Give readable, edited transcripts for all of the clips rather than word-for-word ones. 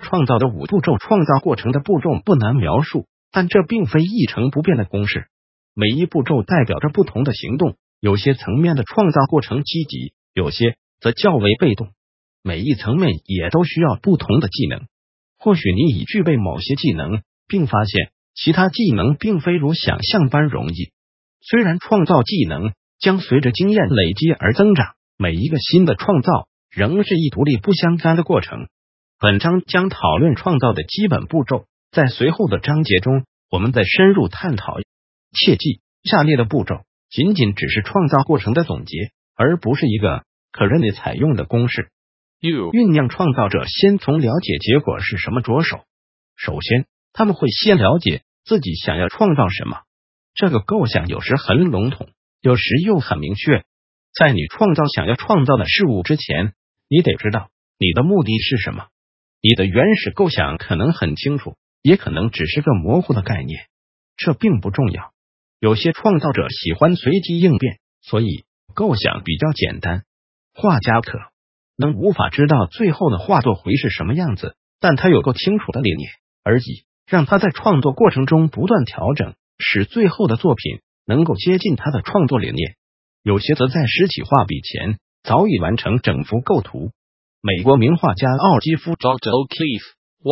创造的5步骤创造过程的步骤不难描述，但这并非一成不变的公式。每一步骤代表着不同的行动，有些层面的创造过程积极，有些则较为被动。每一层面也都需要不同的技能。或许你已具备某些技能，并发现其他技能并非如想象般容易。虽然创造技能将随着经验累积而增长，每一个新的创造仍是一独立不相干的过程。本章将讨论创造的基本步骤，在随后的章节中，我们再深入探讨。切记，下列的步骤仅仅只是创造过程的总结，而不是一个可任意采用的公式。酝酿创造者先从了解结果是什么着手。首先，他们会先了解自己想要创造什么。这个构想有时很笼统，有时又很明确。在你创造想要创造的事物之前，你得知道你的目的是什么。你的原始构想可能很清楚，也可能只是个模糊的概念，这并不重要。有些创造者喜欢随机应变，所以构想比较简单。画家可能无法知道最后的画作会是什么样子，但他有够清楚的理念，而已，让他在创作过程中不断调整，使最后的作品能够接近他的创作理念。有些则在拾起画笔前早已完成整幅构图。美国名画家奥基夫 Dr. O'Keeffe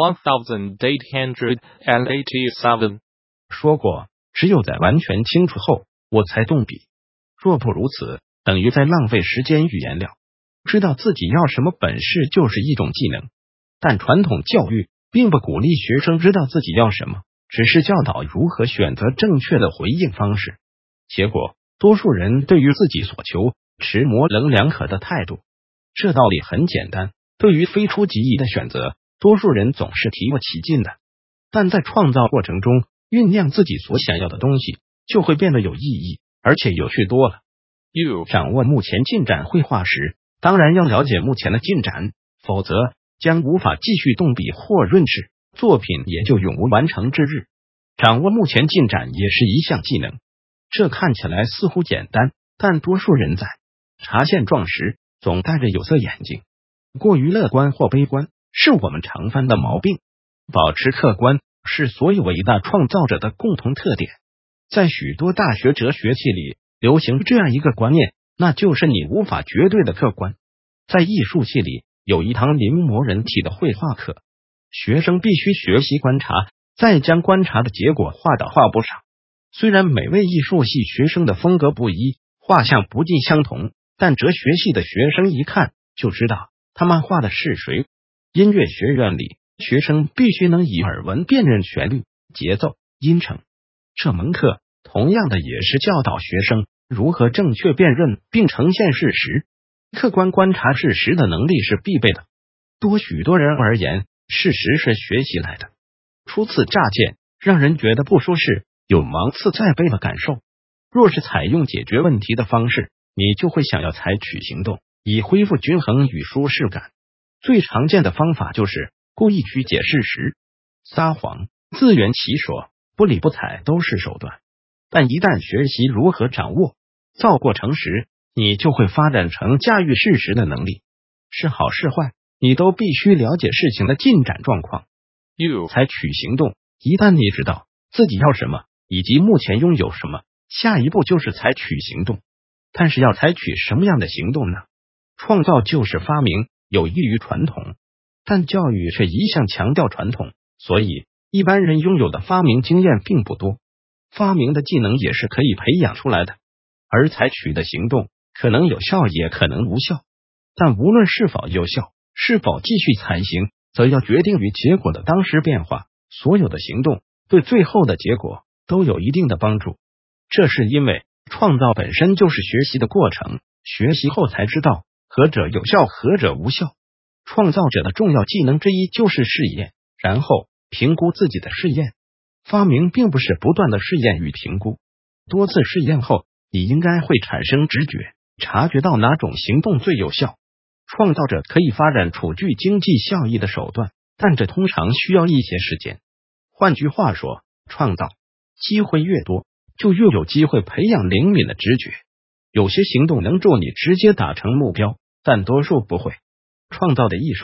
1887 说过，只有在完全清楚后，我才动笔。若不如此，等于在浪费时间与颜料。知道自己要什么本事就是一种技能，但传统教育并不鼓励学生知道自己要什么，只是教导如何选择正确的回应方式。结果，多数人对于自己所求持模棱两可的态度。这道理很简单，对于非出即意的选择，多数人总是提不起劲的。但在创造过程中，酝酿自己所想要的东西就会变得有意义，而且有趣多了。掌握目前进展绘画时，当然要了解目前的进展，否则将无法继续动笔或润饰，作品也就永无完成之日。掌握目前进展也是一项技能，这看起来似乎简单，但多数人在查现状时总戴着有色眼镜，过于乐观或悲观是我们常犯的毛病。保持客观是所有伟大创造者的共同特点。在许多大学哲学系里流行这样一个观念，那就是你无法绝对的客观。在艺术系里有一堂临摹人体的绘画课，学生必须学习观察，再将观察的结果画到画布上。虽然每位艺术系学生的风格不一，画像不尽相同，但哲学系的学生一看就知道他们画的是谁。音乐学院里，学生必须能以耳闻辨认旋律、节奏、音程。这门课同样的也是教导学生如何正确辨认并呈现事实。客观观察事实的能力是必备的。许多人而言，事实是学习来的。初次乍见，让人觉得不舒适，有芒刺在背的感受。若是采用解决问题的方式，你就会想要采取行动，以恢复均衡与舒适感。最常见的方法就是故意曲解事实、撒谎、自圆其说、不理不睬都是手段。但一旦学习如何掌握造过程时，你就会发展成驾驭事实的能力。是好是坏，你都必须了解事情的进展状况，采取行动。一旦你知道自己要什么以及目前拥有什么，下一步就是采取行动。但是要采取什么样的行动呢？创造就是发明，有益于传统，但教育却一向强调传统，所以一般人拥有的发明经验并不多。发明的技能也是可以培养出来的，而采取的行动可能有效也可能无效。但无论是否有效，是否继续采行，则要决定于结果的当时变化。所有的行动对最后的结果都有一定的帮助。这是因为创造本身就是学习的过程，学习后才知道何者有效，何者无效。创造者的重要技能之一就是试验，然后评估自己的试验。发明并不是不断的试验与评估，多次试验后，你应该会产生直觉，察觉到哪种行动最有效。创造者可以发展出具经济效益的手段，但这通常需要一些时间。换句话说，创造机会越多，就越有机会培养灵敏的直觉。有些行动能助你直接达成目标，但多数不会。创造的艺术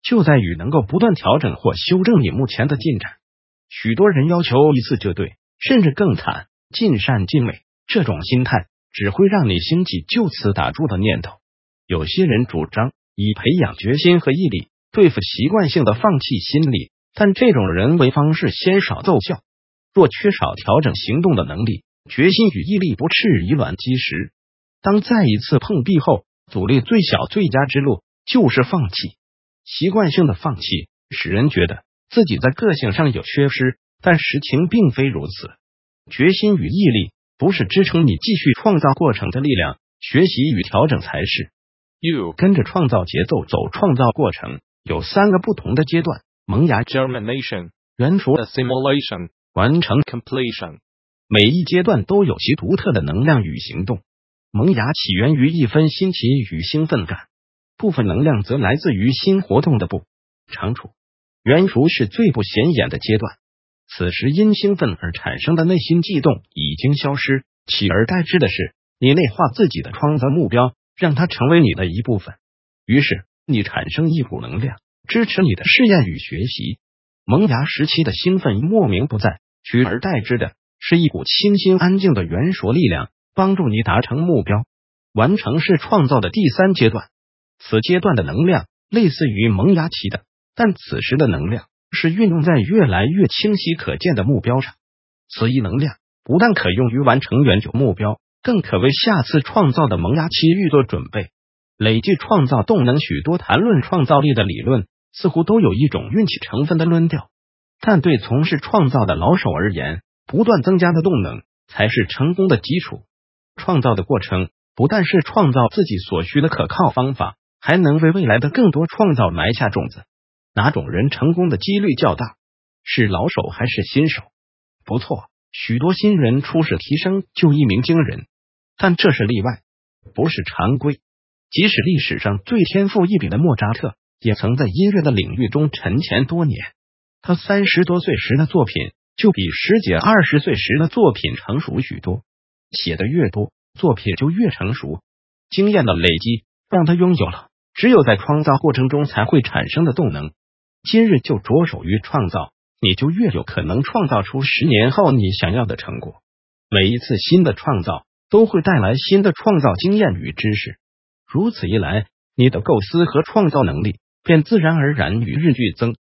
就在于能够不断调整或修正你目前的进展。许多人要求一次就对，甚至更惨，尽善尽美，这种心态只会让你兴起就此打住的念头。有些人主张以培养决心和毅力对付习惯性的放弃心理，但这种人为方式鲜少奏效。若缺少调整行动的能力，决心与毅力不啻以卵击石。当再一次碰壁后，阻力最小最佳之路就是放弃。习惯性的放弃使人觉得自己在个性上有缺失，但实情并非如此。决心与毅力不是支撑你继续创造过程的力量，学习与调整才是。跟着创造节奏走创造过程，有3个不同的阶段：萌芽、 germination、 元熟、 assimilation、 完成、 completion。 每一阶段都有其独特的能量与行动。萌芽起源于一分新奇与兴奋感，部分能量则来自于新活动的不长处。元熟是最不显眼的阶段，此时因兴奋而产生的内心悸动已经消失，取而代之的是你内化自己的创造目标，让它成为你的一部分。于是你产生一股能量，支持你的试验与学习。萌芽时期的兴奋莫名不在，取而代之的是一股清新安静的元熟力量，帮助你达成目标。完成是创造的第3阶段，此阶段的能量类似于萌芽期的，但此时的能量是运用在越来越清晰可见的目标上。此一能量不但可用于完成原有目标，更可为下次创造的萌芽期预做准备。累计创造动能，许多谈论创造力的理论似乎都有一种运气成分的论调，但对从事创造的老手而言，不断增加的动能才是成功的基础。创造的过程不但是创造自己所需的可靠方法，还能为未来的更多创造埋下种子。哪种人成功的几率较大？是老手还是新手？不错，许多新人初试提升就一鸣惊人，但这是例外，不是常规。即使历史上最天赋异禀的莫扎特，也曾在音乐的领域中沉潜多年。他30多岁时的作品就比10几20岁时的作品成熟许多，写的越多，作品就越成熟。经验的累积让他拥有了只有在创造过程中才会产生的动能。今日就着手于创造，你就越有可能创造出10年后你想要的成果。每一次新的创造都会带来新的创造经验与知识，如此一来，你的构思和创造能力便自然而然与日俱增。